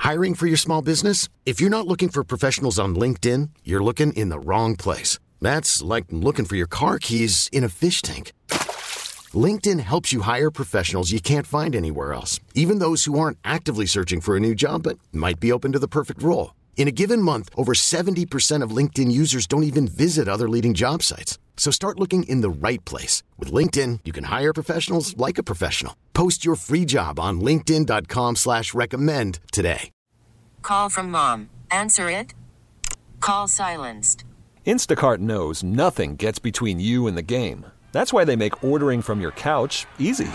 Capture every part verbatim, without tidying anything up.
Hiring for your small business? If you're not looking for professionals on LinkedIn, you're looking in the wrong place. That's like looking for your car keys in a fish tank. LinkedIn helps you hire professionals you can't find anywhere else, even those who aren't actively searching for a new job but might be open to the perfect role. In a given month, over seventy percent of LinkedIn users don't even visit other leading job sites. So start looking in the right place. With LinkedIn, you can hire professionals like a professional. Post your free job on linkedin dot com slash recommend today. Call from mom. Answer it. Call silenced. Instacart knows nothing gets between you and the game. That's why they make ordering from your couch easy.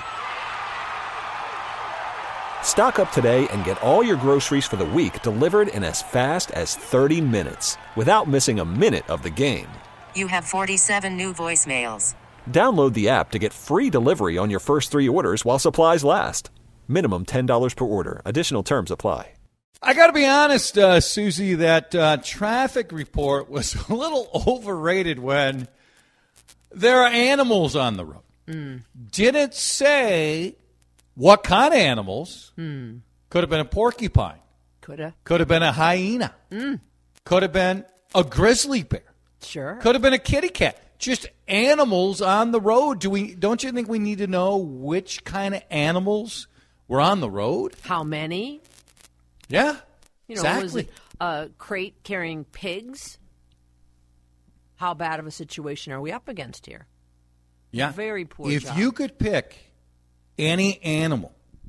Stock up today and get all your groceries for the week delivered in as fast as thirty minutes without missing a minute of the game. You have forty-seven new voicemails. Download the app to get free delivery on your first three orders while supplies last. Minimum ten dollars per order. Additional terms apply. I got to be honest, uh, Susie, that uh, traffic report was a little overrated when there are animals on the road. Mm. Didn't say what kind of animals. Mm. Could have been a porcupine. Could have. Could have been a hyena. Mm. Could have been a grizzly bear. Sure. Could have been a kitty cat. Just animals on the road. Do we? Don't you think we need to know which kind of animals were on the road? How many? Yeah, you know, exactly. Was it a crate carrying pigs? How bad of a situation are we up against here? Yeah. Very poor If job. you could pick any animal,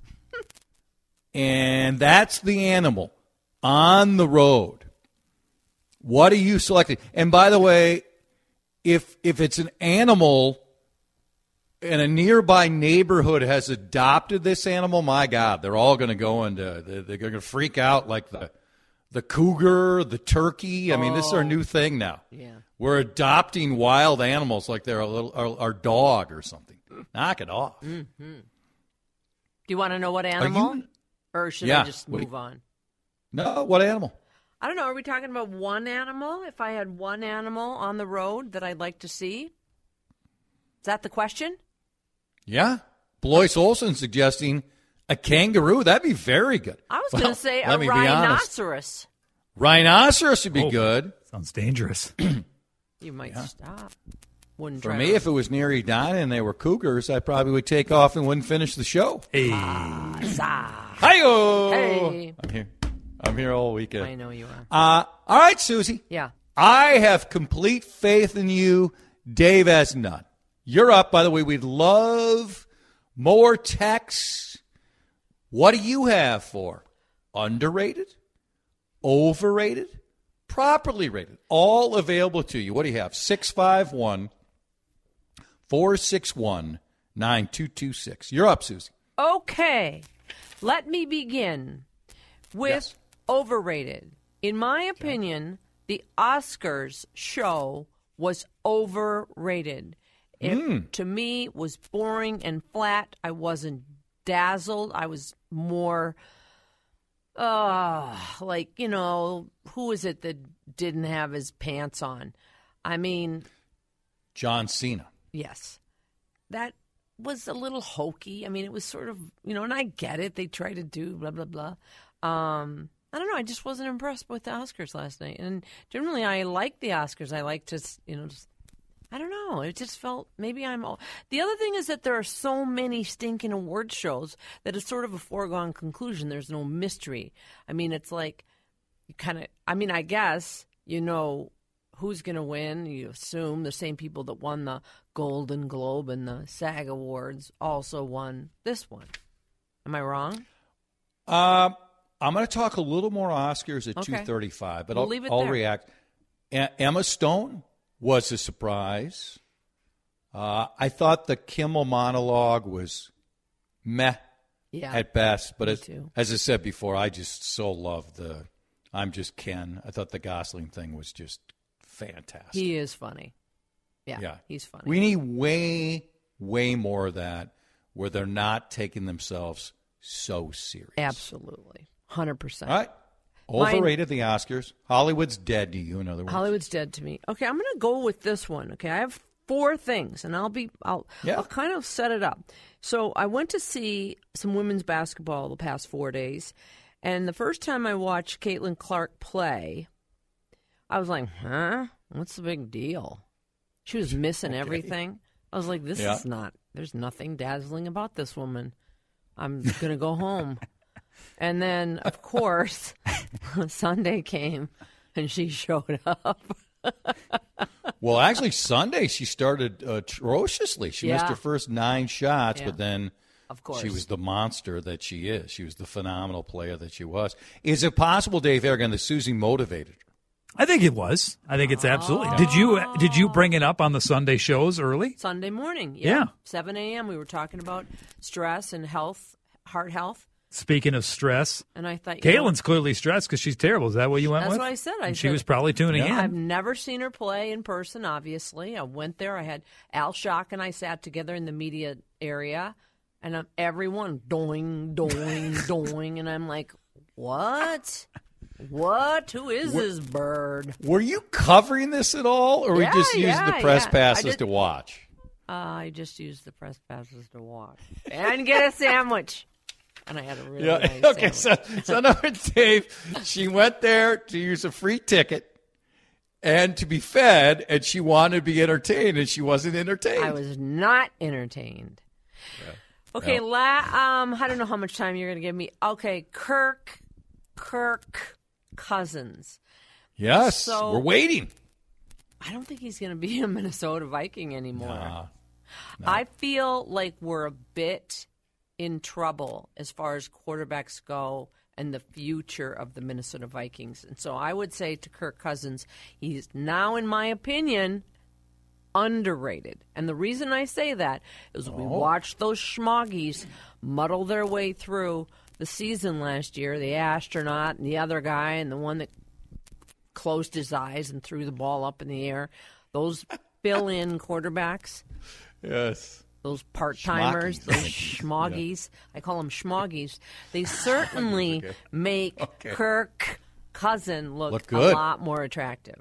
and that's the animal on the road, what are you selecting? And by the way, if if it's an animal and a nearby neighborhood has adopted this animal, my God, they're all going to go into, they're, they're going to freak out like the the cougar, the turkey. I mean, this is our new thing now. Yeah. We're adopting wild animals like they're a little our, our dog or something. Knock it off. Mm-hmm. Do you want to know what animal? You, or should yeah, I just move what, on? No, what animal? I don't know. Are we talking about one animal? If I had one animal on the road that I'd like to see? Is that the question? Yeah. Blois Olson suggesting a kangaroo. That'd be very good. I was well, going to say a let me rhinoceros. Rhinoceros would be oh, good. Sounds dangerous. You might yeah. stop. Wouldn't For try me, to... if it was near Edina and they were cougars, I probably would take off and wouldn't finish the show. Hey. Ah, Hi-yo! hey. I'm here. I'm here all weekend. I know you are. Uh, all right, Susie. Yeah. I have complete faith in you. Dave has none. You're up. By the way, we'd love more texts. What do you have for underrated, overrated, properly rated? All available to you. What do you have? six five one, four six one, nine two two six. You're up, Susie. Okay. Let me begin with yes. overrated. In my opinion, the Oscars show was overrated. It, mm. to me, was boring and flat. I wasn't dazzled. I was more, uh, like, you know, who is it that didn't have his pants on? I mean. John Cena. Yes. That was a little hokey. I mean, it was sort of, you know, and I get it. They try to do blah, blah, blah. Um, I don't know. I just wasn't impressed with the Oscars last night. And generally, I like the Oscars. I like to, you know, just. I don't know. It just felt maybe I'm all. The other thing is that there are so many stinking award shows that it's sort of a foregone conclusion. There's no mystery. I mean, it's like you kind of, I mean, I guess you know who's going to win. You assume the same people that won the Golden Globe and the SAG Awards also won this one. Am I wrong? Um, I'm going to talk a little more Oscars at okay. two thirty-five, but we'll I'll, leave it I'll there. react. A- Emma Stone was a surprise. Uh, I thought the Kimmel monologue was meh yeah, at best. But as, too. as I said before, I just so loved the I'm Just Ken. I thought the Gosling thing was just fantastic. He is funny. Yeah, yeah. he's funny. We need way, way more of that where they're not taking themselves so serious. Absolutely. one hundred percent. All right. Overrated, the Oscars. Hollywood's dead to you, in other words. Hollywood's dead to me. Okay, I'm going to go with this one. Okay, I have four things, and I'll be, I'll, yeah. I'll kind of set it up. So I went to see some women's basketball the past four days, And the first time I watched Caitlin Clark play, I was like, huh? What's the big deal? She was missing okay. everything. I was like, this yeah. is not, there's nothing dazzling about this woman. I'm going to go home. And then, of course, Sunday came and she showed up. Well, actually, Sunday she started atrociously. She yeah. missed her first nine shots, yeah. but then of course. she was the monster that she is. She was the phenomenal player that she was. Is it possible, Dave Aragon, that Susie motivated her? I think it was. I think it's absolutely. Oh. Did you did you bring it up on the Sunday shows early? Sunday morning, yeah. yeah. seven a.m. We were talking about stress and health, heart health. Speaking of stress, and I thought Caitlin's know, clearly stressed because she's terrible. Is that what you went that's with? That's what I said. I and said, she was probably tuning yeah. in. I've never seen her play in person, obviously. I went there. I had Al Shock and I sat together in the media area, and I'm, everyone doing, doing, doing, and I'm like, what? What? Who is were, this bird? Were you covering this at all, or yeah, we just using yeah, the press yeah. passes did, to watch? Uh, I just used the press passes to watch and get a sandwich. And I had a really yeah. nice Okay, sandwich. so, so in other words, Dave, she went there to use a free ticket and to be fed, and she wanted to be entertained, and she wasn't entertained. I was not entertained. Yeah. Okay, no. la, um, I don't know how much time you're going to give me. Okay, Kirk, Kirk Cousins. Yes, so, we're waiting. I don't think he's going to be a Minnesota Viking anymore. Nah, no. I feel like we're a bit in trouble as far as quarterbacks go and the future of the Minnesota Vikings. And so I would say to Kirk Cousins, he's now, in my opinion, underrated. And the reason I say that is we oh. watched those schmoggies muddle their way through the season last year, the astronaut and the other guy and the one that closed his eyes and threw the ball up in the air. Those fill-in quarterbacks. Yes. Those part-timers, those schmoggies. Yeah. I call them schmoggies. They certainly okay. make okay. Kirk Cousin look, look a lot more attractive.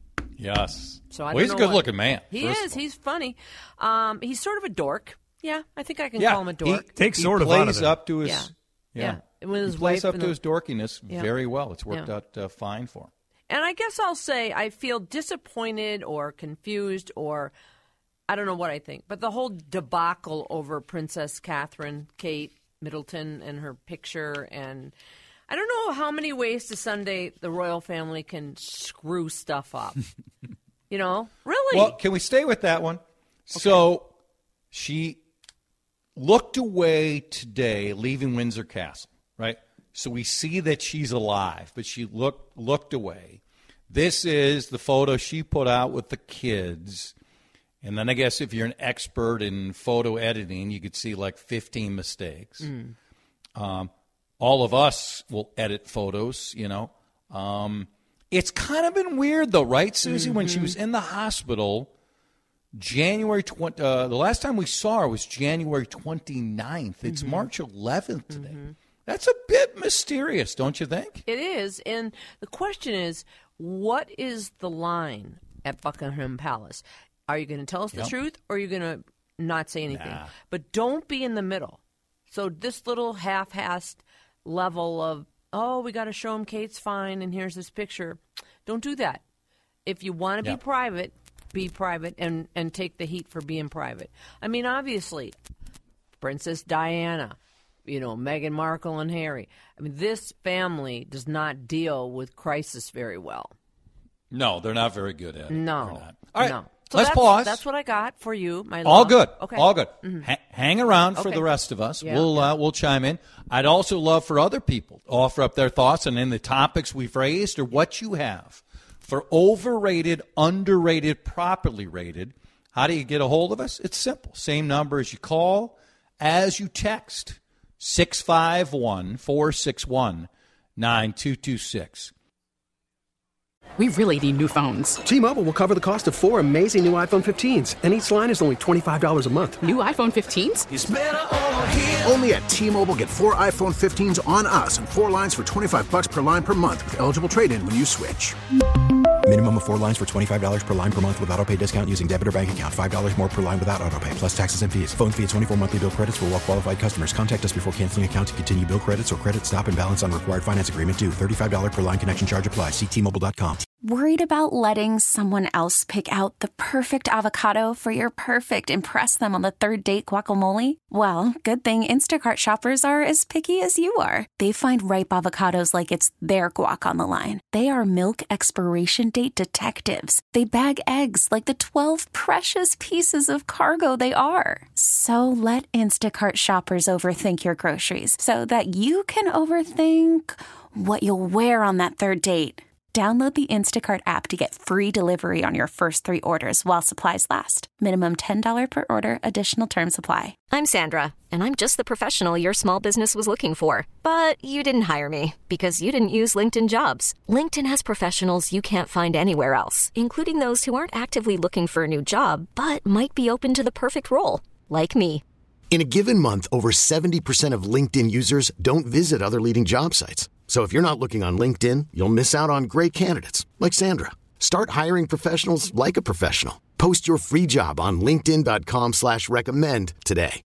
Yes. So I well, he's a good-looking what, man. He is. He's funny. Um, he's sort of a dork. Yeah, I think I can yeah, call him a dork. He takes he sort of plays out of it. up to his. Yeah. Yeah. yeah. With his he plays wife up to the, his dorkiness yeah. very well. It's worked yeah. out uh, fine for him. And I guess I'll say I feel disappointed or confused or I don't know what I think. But the whole debacle over Princess Catherine, Kate Middleton, and her picture. And I don't know how many ways to Sunday the royal family can screw stuff up. You know? Really? Well, can we stay with that one? Okay. So she looked away today, leaving Windsor Castle, right? So we see that she's alive, but she looked looked away. This is the photo she put out with the kids. And then I guess if you're an expert in photo editing, you could see like fifteen mistakes. Mm. Um, all of us will edit photos, you know. Um, it's kind of been weird, though, right, Susie? Mm-hmm. When she was in the hospital, January twentieth, uh, the last time we saw her was January twenty-ninth. It's mm-hmm. March eleventh today. Mm-hmm. That's a bit mysterious, don't you think? It is. And the question is, what is the line at Buckingham Palace? Are you going to tell us yep. the truth or are you going to not say anything? Nah. But don't be in the middle. So this little half-assed level of, oh, we got to show him Kate's fine and here's this picture. Don't do that. If you want to yep. be private, be private and, and take the heat for being private. I mean, obviously, Princess Diana, you know, Meghan Markle and Harry. I mean, this family does not deal with crisis very well. No, they're not very good at it. No. All right. No. So Let's that's, pause. That's what I got for you, my All love. good. Okay. All good. Mm-hmm. Ha- hang around for okay. the rest of us. Yeah. We'll uh, we'll chime in. I'd also love for other people to offer up their thoughts and in the topics we've raised or what you have for overrated, underrated, properly rated. How do you get a hold of us? It's simple. Same number as you call, as you text. six five one, four six one, nine two two six. We really need new phones. T-Mobile will cover the cost of four amazing new iPhone fifteens, and each line is only twenty-five dollars a month. New iPhone fifteens? It's better over here. Only at T-Mobile, get four iPhone fifteens on us and four lines for twenty-five dollars per line per month with eligible trade-in when you switch. Minimum of four lines for twenty-five dollars per line per month with autopay discount using debit or bank account. five dollars more per line without autopay, plus taxes and fees. Phone fee at twenty-four monthly bill credits for well-qualified customers. Contact us before canceling account to continue bill credits or credit stop and balance on required finance agreement due. thirty-five dollars per line connection charge applies. See T Mobile dot com. Worried about letting someone else pick out the perfect avocado for your perfect impress them on the third date guacamole? Well, good thing Instacart shoppers are as picky as you are. They find ripe avocados like it's their guac on the line. They are milk expiration date detectives. They bag eggs like the twelve precious pieces of cargo they are. So let Instacart shoppers overthink your groceries so that you can overthink what you'll wear on that third date. Download the Instacart app to get free delivery on your first three orders while supplies last. Minimum ten dollars per order. Additional terms apply. I'm Sandra, and I'm just the professional your small business was looking for. But you didn't hire me because you didn't use LinkedIn Jobs. LinkedIn has professionals you can't find anywhere else, including those who aren't actively looking for a new job, but might be open to the perfect role, like me. In a given month, over seventy percent of LinkedIn users don't visit other leading job sites. So if you're not looking on LinkedIn, you'll miss out on great candidates like Sandra. Start hiring professionals like a professional. Post your free job on linkedin dot com slash recommend today.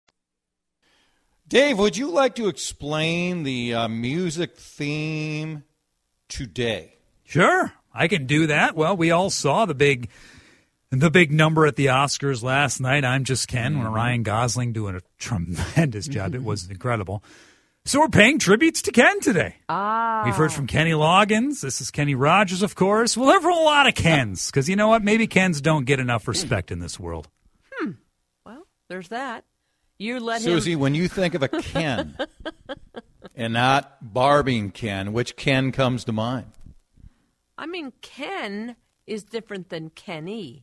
Dave, would you like to explain the uh, music theme today? Sure, I can do that. Well, we all saw the big the big number at the Oscars last night, I'm Just Ken, mm-hmm. when Ryan Gosling doing a tremendous job. It was incredible. So we're paying tributes to Ken today. Ah. We've heard from Kenny Loggins. This is Kenny Rogers, of course. We'll hear from a lot of Kens, because you know what? Maybe Kens don't get enough respect in this world. Hmm. Well, there's that. You let Susie, him... when you think of a Ken and not barbing Ken, which Ken comes to mind? I mean, Ken is different than Kenny.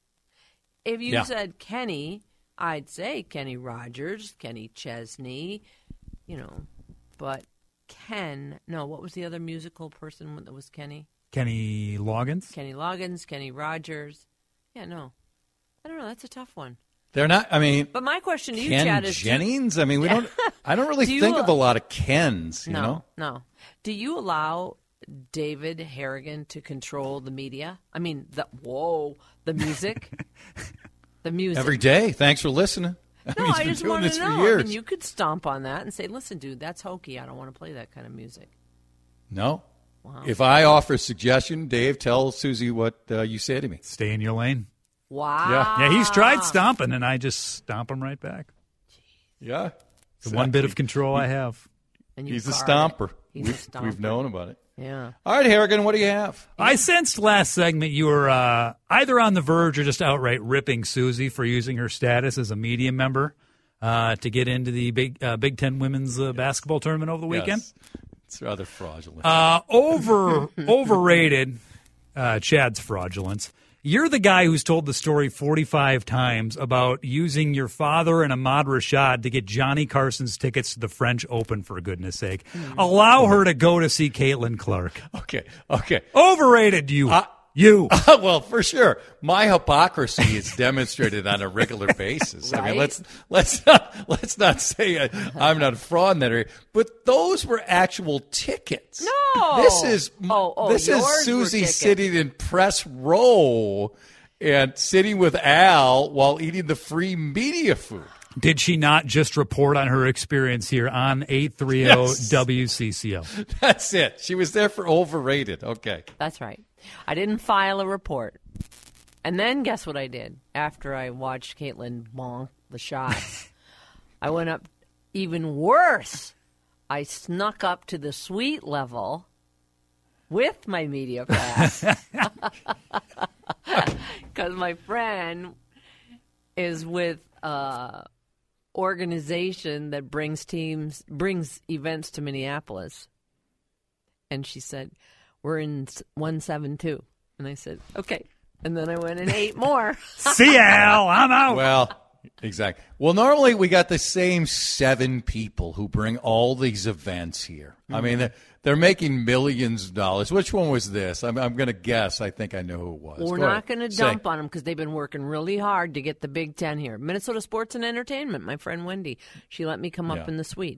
If you yeah. said Kenny, I'd say Kenny Rogers, Kenny Chesney, you know. But Ken, no, what was the other musical person that was Kenny? Kenny Loggins? Kenny Loggins, Kenny Rogers. Yeah, no. I don't know. That's a tough one. They're not, I mean. But my question to you, Ken Chad, is. Jennings? Do, I mean, we don't, I don't really do think you, of a lot of Kens, you no, know? No. Do you allow David Harrigan to control the media? I mean, the, whoa, the music? the music. Every day. Thanks for listening. I No, mean, he's I been just doing wanted this to for know. years. I mean, you could stomp on that and say, listen, dude, that's hokey. I don't want to play that kind of music. No. Wow. If I offer a suggestion, Dave, tell Susie what uh, you say to me. Stay in your lane. Wow. Yeah, yeah he's tried stomping, and I just stomp him right back. Yeah. The one bit of control I have. And you He's a guard stomper. it. He's We've, a stomper. we've known about it. Yeah. All right, Harrigan, what do you have? I sensed last segment you were uh, either on the verge or just outright ripping Susie for using her status as a media member uh, to get into the Big uh, Big Ten women's uh, basketball tournament over the weekend. Yes. It's rather fraudulent. Uh, over overrated. Uh, Chad's fraudulence. You're the guy who's told the story forty-five times about using your father and Ahmad Rashad to get Johnny Carson's tickets to the French Open, for goodness sake. Mm-hmm. Allow her to go to see Caitlin Clark. Okay, okay. Overrated, you. Uh, you. Uh, well, for sure. My hypocrisy is demonstrated on a regular basis. Right? I mean, let's let's not, let's not say I, I'm not a fraud in that area. But those were actual tickets. No. This is oh, oh, this is Susie sitting in press row and sitting with Al while eating the free media food. Did she not just report on her experience here on eight thirty Yes. W C C L? That's it. She was there for overrated. Okay. That's right. I didn't file a report. And then guess what I did after I watched Caitlin bonk the shots? I went up even worse. I snuck up to the suite level with my media pass. Because my friend is with uh organization that brings teams, brings events to Minneapolis. And she said, we're in one seven two. And I said, okay. And then I went and ate more. See ya, Al. I'm out. Well, exactly. Well, normally we got the same seven people who bring all these events here. Mm-hmm. I mean, they're, they're making millions of dollars. Which one was this? I'm, I'm going to guess. I think I know who it was. We're Go not going to Say. dump on them because they've been working really hard to get the Big Ten here. Minnesota Sports and Entertainment, my friend Wendy, she let me come up Yeah. in the suite.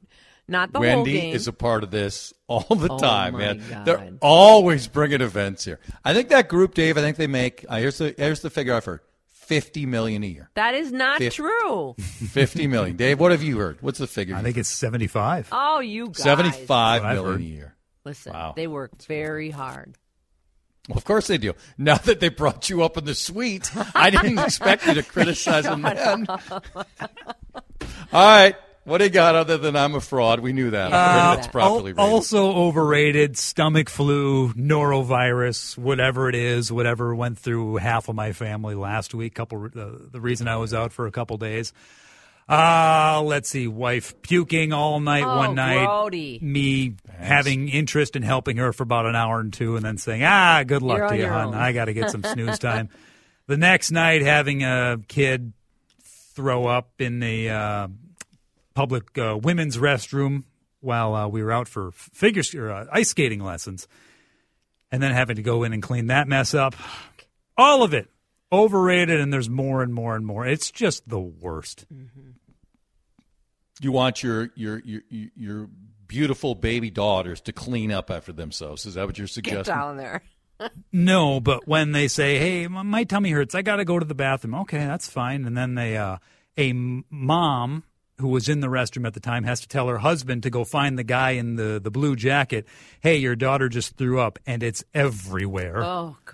Not the Wendy whole game. is a part of this all the Oh, time, my man. God. They're always bringing events here. I think that group, Dave, I think they make, uh, here's the here's the figure I've heard, fifty million dollars a year. That is not Fif- true. fifty million dollars. Dave, what have you heard? What's the figure? I think it's seventy-five. Oh, you guys. seventy-five That's what I've million heard. a year. Listen, Wow. they work very hard. Well, of course they do. Now that they brought you up in the suite, I didn't expect you to criticize them then. All right. What do you got other than I'm a fraud? We knew that. Uh, That's properly al- rated. also overrated, stomach flu, norovirus, whatever it is, whatever went through half of my family last week. Couple, uh, the reason I was out for a couple days. Uh, let's see, wife puking all night Oh, one night. grody. Me having interest in helping her for about an hour and two and then saying, ah, good luck You're to on you, your hon. own. I got to get some snooze time. The next night having a kid throw up in the uh, public uh, women's restroom while uh, we were out for figure or, uh, ice skating lessons, and then having to go in and clean that mess up. All of it overrated, and there's more and more and more. It's just the worst. Mm-hmm. You want your your your your beautiful baby daughters to clean up after themselves. Is that what you're Get suggesting? down there. No, but when they say, "Hey, m- my tummy hurts. I got to go to the bathroom." Okay, that's fine. And then they, uh, a m- mom who was in the restroom at the time has to tell her husband to go find the guy in the the blue jacket. Hey, your daughter just threw up, and it's everywhere. Oh, God.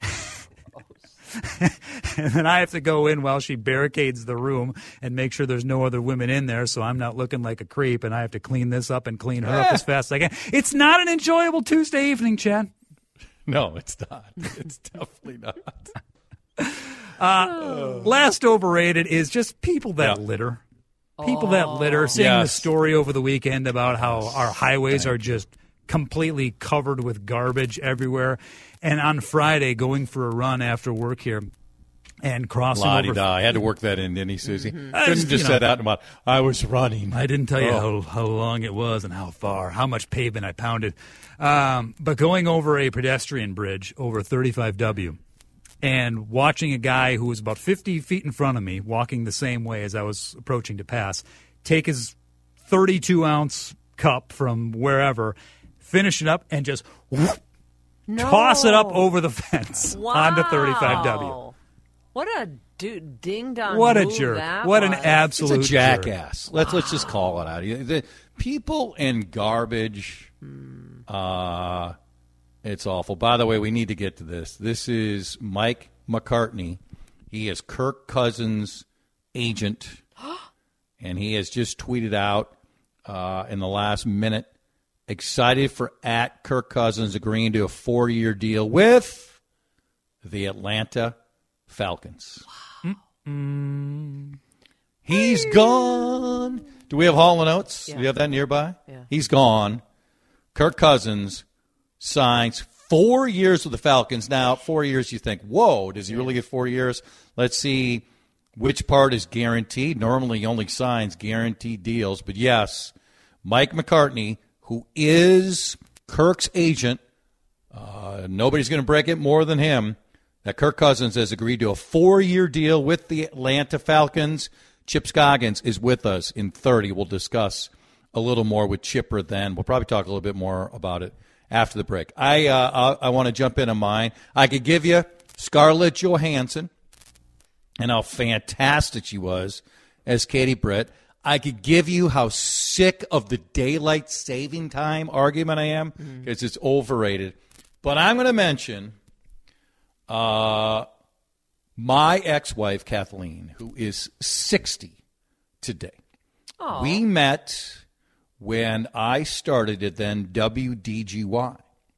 And then I have to go in while she barricades the room and make sure there's no other women in there, so I'm not looking like a creep. And I have to clean this up and clean her up as fast as I can. It's not an enjoyable Tuesday evening, Chad. No, it's not. It's definitely not. Uh, last overrated is just people that Yeah. litter. People that litter. Seeing the Yes. story over the weekend about how our highways are just completely covered with garbage everywhere. And on Friday, going for a run after work here and crossing over. La-di-da. I had to work that in, didn't he, Susie? I Couldn't just, just you set know, out about, I was running. I didn't tell you Oh. how, how long it was and how far, how much pavement I pounded. Um, but going over a pedestrian bridge over thirty-five W and watching a guy who was about fifty feet in front of me walking the same way as I was approaching to pass take his thirty-two ounce cup from wherever, finish it up, and just whoop, No. toss it up over the fence Wow. onto thirty-five W. What a do- ding-dong What a move jerk. that What an was. absolute It's a jerk. jackass. Let's let's just call it out. The people and garbage. Uh, it's awful. By the way, we need to get to this. This is Mike McCartney. He is Kirk Cousins' agent, and he has just tweeted out uh, in the last minute, excited for at Kirk Cousins agreeing to a four-year deal with the Atlanta Falcons. Mm. He's gone. Do we have Hall and Oates? Yeah. Do you have that nearby? Yeah. He's gone. Kirk Cousins signs four years with the Falcons. Now, four years, you think, whoa, does he really get four years? Let's see which part is guaranteed. Normally, he only signs guaranteed deals. But, yes, Mike McCartney, who is Kirk's agent, uh, nobody's going to break it more than him, that Kirk Cousins has agreed to a four-year deal with the Atlanta Falcons. Chip Scoggins is with us in thirty. We'll discuss a little more with Chipper then. We'll probably talk a little bit more about it after the break. I uh, I, I want to jump into mine. I could give you Scarlett Johansson and how fantastic she was as Katie Britt. I could give you how sick of the daylight saving time argument I am because it's overrated. But I'm going to mention uh, my ex-wife, Kathleen, who is sixty today. Aw. We met when I started at then W D G Y.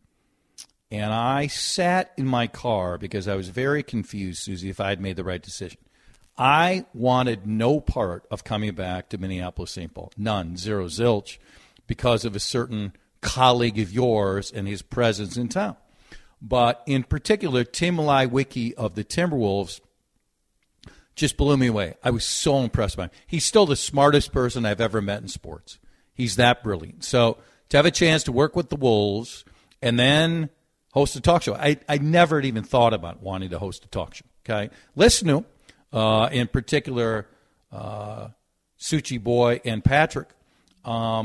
And I sat in my car because I was very confused, Susie, if I had made the right decision. I wanted no part of coming back to Minneapolis-Saint Paul. None. Zero zilch. Because of a certain colleague of yours and his presence in town. But in particular, Tim Lewicki of the Timberwolves just blew me away. I was so impressed by him. He's still the smartest person I've ever met in sports. He's that brilliant. So to have a chance to work with the Wolves and then host a talk show, I, I never had even thought about wanting to host a talk show. Okay, listen to him, uh, in particular, uh, Suchi Boy and Patrick. Um,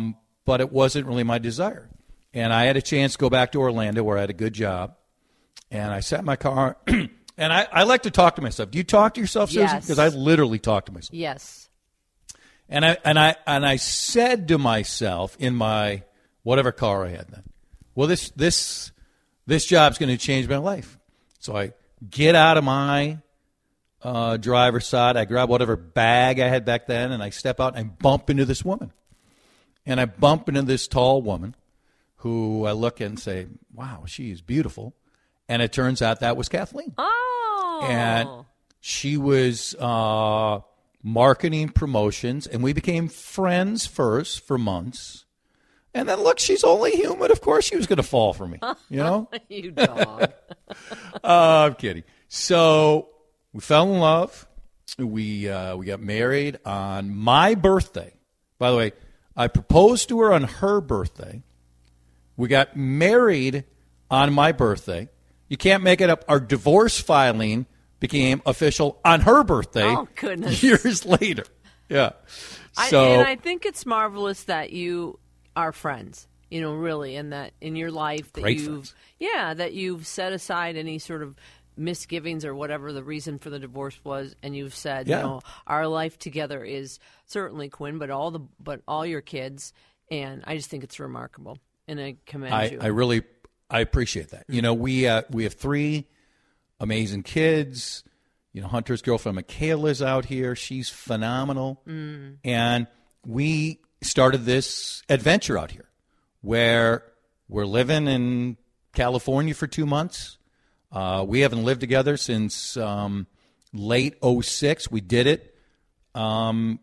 but it wasn't really my desire. And I had a chance to go back to Orlando where I had a good job. And I sat in my car, and I, I like to talk to myself. Do you talk to yourself, Susan? Yes. Because I literally talk to myself. Yes. And I and I and I said to myself in my whatever car I had then, well, this this this job's going to change my life. So I get out of my uh, driver's side, I grab whatever bag I had back then, and I step out and I bump into this woman. And I bump into this tall woman who I look at and say, wow, she is beautiful. And it turns out that was Kathleen. Oh. And she was uh, marketing promotions, and we became friends first for months. And then, look, she's only human. Of course she was going to fall for me, you know? You dog. uh, I'm kidding. So we fell in love. We, uh, we got married on my birthday. By the way, I proposed to her on her birthday. We got married on my birthday. You can't make it up. Our divorce filing became official on her birthday. Oh, goodness. Years later. Yeah. I, So and I think it's marvelous that you are friends, you know, really, and that in your life that Great you've, friends. yeah, that you've set aside any sort of misgivings or whatever the reason for the divorce was, and you've said, Yeah. you know, our life together is certainly Quinn, but all the but all your kids, and I just think it's remarkable, and I commend I, you. I really I appreciate that. You know, we uh, we have three amazing kids. You know, Hunter's girlfriend Michaela's out here. She's phenomenal. Mm. And we started this adventure out here where we're living in California for two months. Uh, we haven't lived together since um, late oh six. We did it um,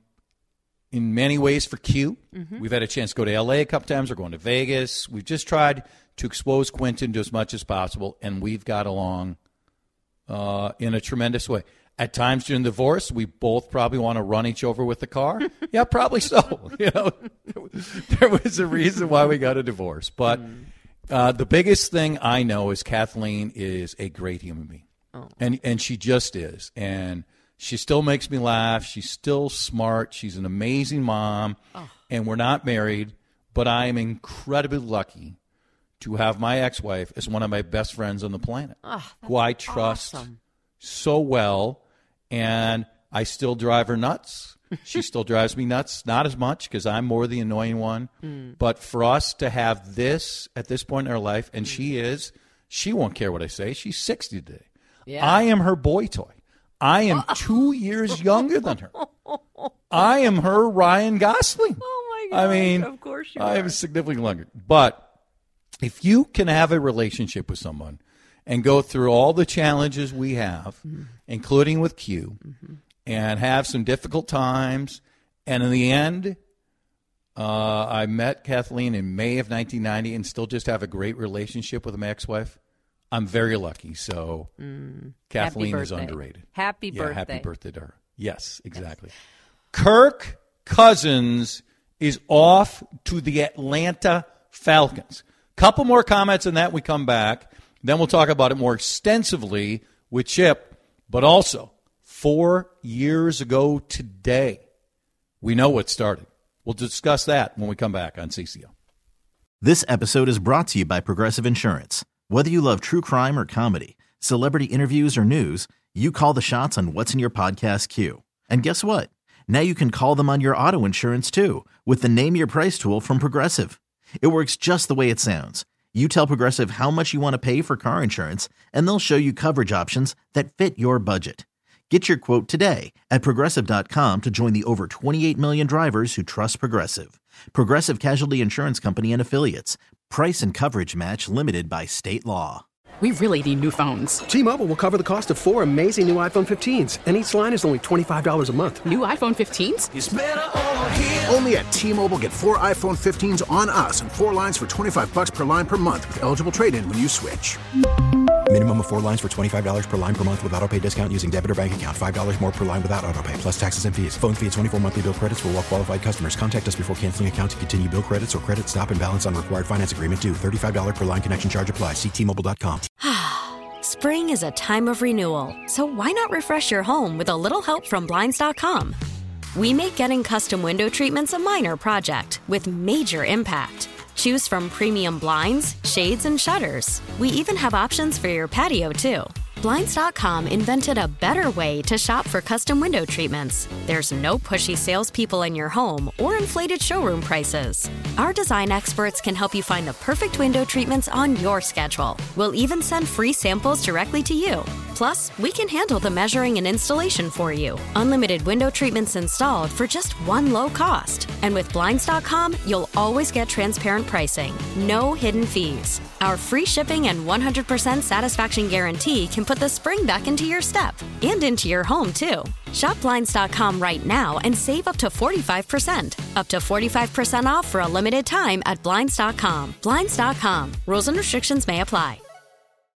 in many ways for Q. Mm-hmm. We've had a chance to go to L A a couple times. We're going to Vegas. We've just tried to expose Quentin to as much as possible, and we've got along uh, in a tremendous way. At times during the divorce, we both probably want to run each over with the car. Yeah, probably so. You know, there was a reason why we got a divorce. But uh, the biggest thing I know is Kathleen is a great human being, oh. and and she just is. And she still makes me laugh. She's still smart. She's an amazing mom, oh. and we're not married, but I am incredibly lucky to have my ex-wife as one of my best friends on the planet, oh, who I trust awesome. so well, and I still drive her nuts. She still drives me nuts, not as much because I'm more the annoying one. Mm. But for us to have this at this point in our life, and mm. she is, she won't care what I say. She's sixty today. Yeah. I am her boy toy. I am two years younger than her. I am her Ryan Gosling. Oh, my God. I mean, of course you I are. am significantly younger. But if you can have a relationship with someone and go through all the challenges we have, mm-hmm. including with Q, mm-hmm. and have some difficult times, and in the end, uh, I met Kathleen in May of nineteen ninety and still just have a great relationship with my ex-wife, I'm very lucky. So mm. Kathleen is underrated. Happy yeah, birthday. Happy birthday to her. Yes, exactly. Yes. Kirk Cousins is off to the Atlanta Falcons. Couple more comments on that when we come back. Then we'll talk about it more extensively with Chip. But also, four years ago today, we know what started. We'll discuss that when we come back on C C O. This episode is brought to you by Progressive Insurance. Whether you love true crime or comedy, celebrity interviews or news, you call the shots on what's in your podcast queue. And guess what? Now you can call them on your auto insurance too with the Name Your Price tool from Progressive. It works just the way it sounds. You tell Progressive how much you want to pay for car insurance, and they'll show you coverage options that fit your budget. Get your quote today at Progressive dot com to join the over twenty-eight million drivers who trust Progressive. Progressive Casualty Insurance Company and Affiliates. Price and coverage match limited by state law. We really need new phones. T-Mobile will cover the cost of four amazing new iPhone fifteens, and each line is only twenty-five dollars a month. New iPhone fifteens? It's better over here. Only at T-Mobile, get four iPhone fifteens on us and four lines for twenty-five bucks per line per month with eligible trade-in when you switch. Minimum of four lines for twenty-five dollars per line per month with auto pay discount using debit or bank account. five dollars more per line without auto pay, plus taxes and fees. Phone fee at twenty-four monthly bill credits for well-qualified customers. Contact us before canceling account to continue bill credits or credit stop and balance on required finance agreement due. thirty-five dollars per line connection charge applies. See T Mobile dot com. Spring is a time of renewal, so why not refresh your home with a little help from Blinds dot com? We make getting custom window treatments a minor project with major impact. Choose from premium blinds, shades, and shutters. We even have options for your patio, too. Blinds dot com invented a better way to shop for custom window treatments. There's no pushy salespeople in your home or inflated showroom prices. Our design experts can help you find the perfect window treatments on your schedule. We'll even send free samples directly to you. Plus, we can handle the measuring and installation for you. Unlimited window treatments installed for just one low cost. And with Blinds dot com, you'll always get transparent pricing. No hidden fees. Our free shipping and one hundred percent satisfaction guarantee can put the spring back into your step and into your home, too. Shop Blinds dot com right now and save up to forty-five percent. Up to forty-five percent off for a limited time at Blinds dot com. Blinds dot com. Rules and restrictions may apply.